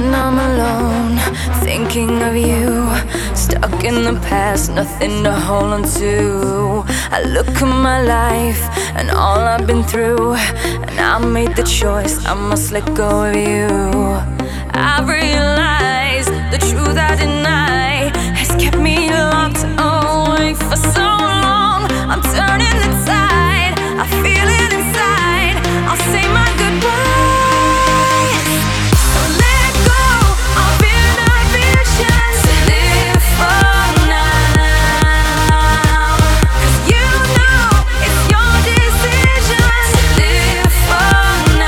When I'm alone, thinking of you, stuck in the past, nothing to hold on to. I look at my life and all I've been through, and I made the choice, I must let go of you. I realize the truth I deny has kept me locked away for so long. I'm turning the tide, I feel it inside. I'll say my goodbyes. Don't let go of inhibitions. Live for now, 'cause you know it's your decision. Live for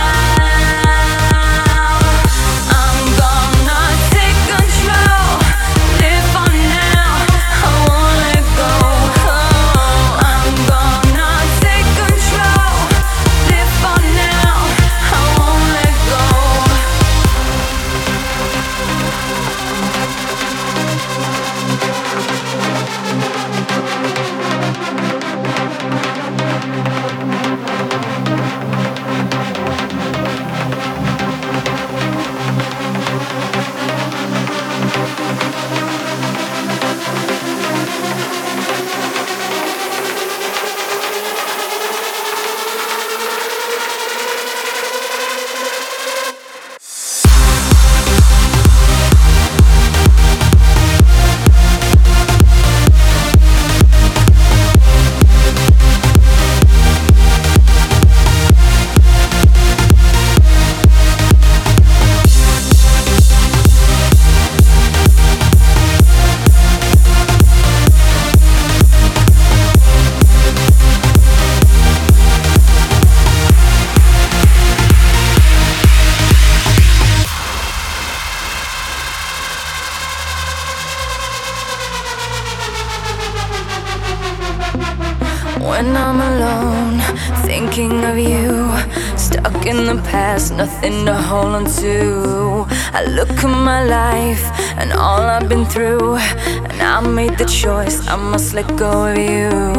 now. I'm gonna take control. Live for now, I won't let go. I'm gonna take control. Live for now, I won't let go. When I'm alone, thinking of you, stuck in the past, nothing to hold on to. I look at my life and all I've been through, and I made the choice, I must let go of you.